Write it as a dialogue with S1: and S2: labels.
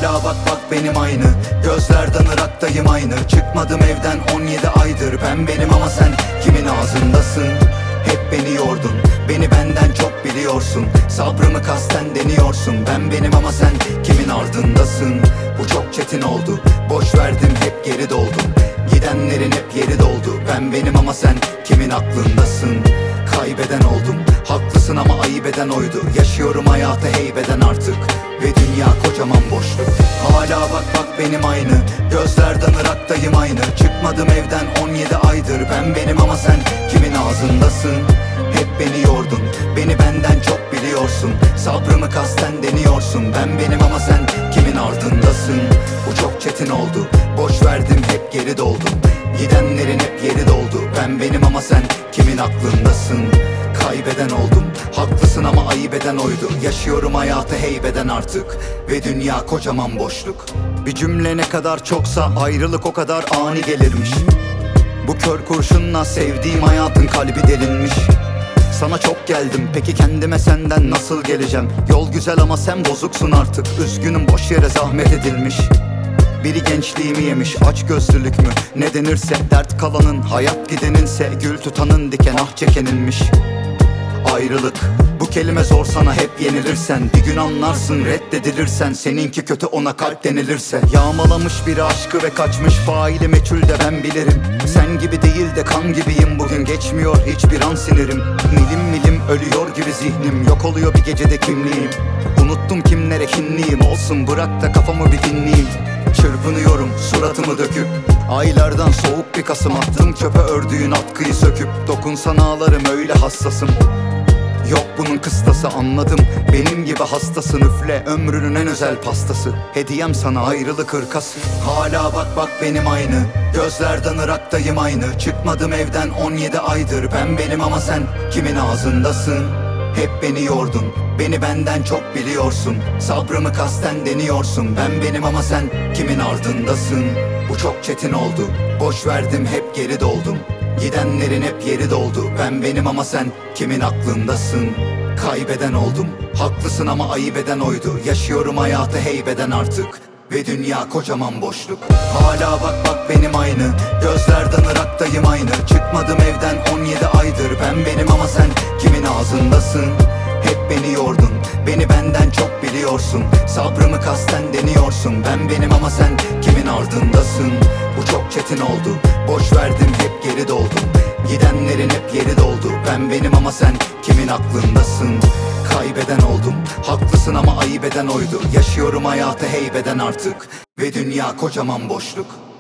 S1: Hala bak bak benim aynı. Gözlerden Irak'tayım aynı. Çıkmadım evden 17 aydır. Ben benim ama sen kimin ağzındasın? Hep beni yordun, beni benden çok biliyorsun. Sabrımı kasten deniyorsun. Ben benim ama sen kimin ardındasın? Bu çok çetin oldu, boş verdim hep geri doldum. Gidenlerin hep yeri doldu. Ben benim ama sen kimin aklındasın? Kaybeden oldum, haklısın ama ayıp eden oydu. Yaşıyorum hayatı heybeden artık ve dünya kocaman boşluk. Hala bak bak benim aynı. Gözlerden Irak'tayım aynı. Çıkmadım evden 17 aydır. Ben benim ama sen kimin ağzındasın? Hep beni yordun, beni benden çok biliyorsun. Sabrımı kasten deniyorsun. Ben benim ama sen kimin ardındasın? Bu çok çetin oldu, boş verdim hep geri doldum. Gidenlerin hep yeri doldu. Ben benim ama sen kimin aklındasın? Kaybeden oldum, haklısın ama ayıp eden oydu. Yaşıyorum hayatı heybeden artık ve dünya kocaman boşluk. Bir cümle ne kadar çoksa ayrılık o kadar ani gelirmiş. Bu kör kurşunla sevdiğim hayatın kalbi delinmiş. Sana çok geldim, peki kendime senden nasıl geleceğim? Yol güzel ama sen bozuksun artık. Üzgünüm, boş yere zahmet edilmiş. Biri gençliğimi yemiş, aç gözlülük mü ne denirse. Dert kalanın, hayat gideninse. Gül tutanın diken ah çekeninmiş. Ayrılık, bu kelime zor sana hep yenilirsen. Bir gün anlarsın reddedilirsen. Seninki kötü ona kalp denilirse. Yağmalamış biri aşkı ve kaçmış. Faili meçhul de ben bilirim. Sen gibi değil de kan gibiyim. Bugün geçmiyor hiçbir an sinirim. Milim milim ölüyor gibi zihnim. Yok oluyor bir gecede kimliğim. Unuttum kimlere kinliyim. Olsun bırak da kafamı bir dinleyeyim. Çırpınıyorum suratımı döküp. Aylardan soğuk bir kasım attım çöpe ördüğün atkıyı söküp. Dokunsan ağlarım öyle hassasım. Yok bunun kıstası anladım. Benim gibi hastasın üfle ömrünün en özel pastası. Hediyem sana ayrılık hırkası. Hala bak bak benim aynı. Gözlerden Irak'tayım aynı. Çıkmadım evden 17 aydır. Ben benim ama sen kimin ağzındasın? Hep beni yordun, beni benden çok biliyorsun. Sabrımı kasten deniyorsun. Ben benim ama sen kimin ardındasın? Bu çok çetin oldu, boş verdim hep geri doldum. Gidenlerin hep yeri doldu. Ben benim ama sen kimin aklındasın? Kaybeden oldum, haklısın ama ayıp eden oydu. Yaşıyorum hayatı heybeden artık ve dünya kocaman boşluk. Hala bak bak benim aynı. Gözlerden Irak'tayım aynı. Çıkmadım evden 17 aydır. Ben benim ama sen kimin ağzındasın? Hep beni yordun, beni benden çok biliyorsun. Sabrımı kasten deniyorsun. Ben benim ama sen kimin ardındasın? Bu çok çetin oldu, boş verdim hep geri doldum. Gidenlerin hep yeri doldu. Ben benim ama sen kimin aklındasın? Kaybeden oldum, haklısın ama ayıp eden oydu. Yaşıyorum hayatı heybeden artık ve dünya kocaman boşluk.